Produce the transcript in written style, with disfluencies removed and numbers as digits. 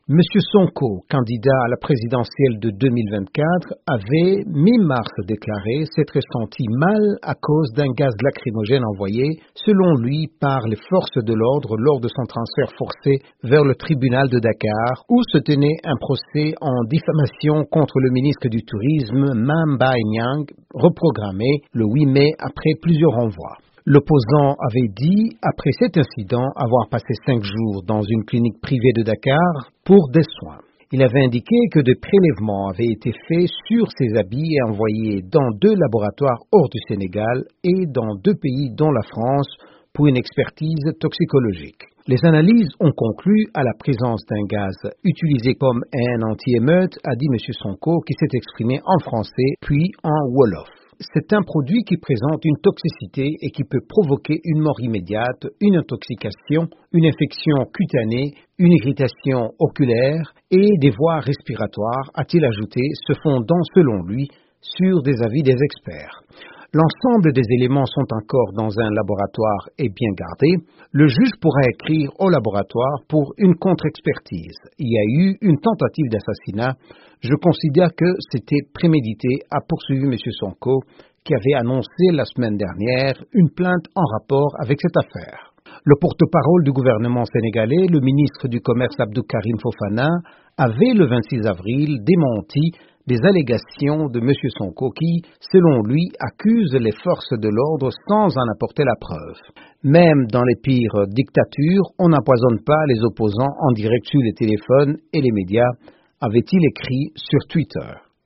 Monsieur Sonko, candidat à la présidentielle de 2024, avait mi-mars déclaré s'être senti mal à cause d'un gaz lacrymogène envoyé, selon lui, par les forces de l'ordre lors de son transfert forcé vers le tribunal de Dakar, où se tenait un procès en diffamation contre le ministre du Tourisme, Mame Mbaye Niang, reprogrammé le 8 mai après plusieurs renvois. L'opposant avait dit, après cet incident, avoir passé 5 jours dans une clinique privée de Dakar pour des soins. Il avait indiqué que des prélèvements avaient été faits sur ses habits et envoyés dans 2 laboratoires hors du Sénégal et dans 2 pays dont la France pour une expertise toxicologique. Les analyses ont conclu à la présence d'un gaz utilisé comme un anti-émeute, a dit M. Sonko, qui s'est exprimé en français puis en wolof. C'est un produit qui présente une toxicité et qui peut provoquer une mort immédiate, une intoxication, une infection cutanée, une irritation oculaire et des voies respiratoires, a-t-il ajouté, se fondant selon lui sur des avis des experts. L'ensemble des éléments sont encore dans un laboratoire et bien gardés. Le juge pourra écrire au laboratoire pour une contre-expertise. Il y a eu une tentative d'assassinat. Je considère que c'était prémédité, a poursuivi M. Sonko, qui avait annoncé la semaine dernière une plainte en rapport avec cette affaire. Le porte-parole du gouvernement sénégalais, le ministre du Commerce Abdou Karim Fofana, avait le 26 avril démenti des allégations de M. Sonko qui, selon lui, accuse les forces de l'ordre sans en apporter la preuve. Même dans les pires dictatures, on n'empoisonne pas les opposants en direct sur les téléphones et les médias, avait-il écrit sur Twitter.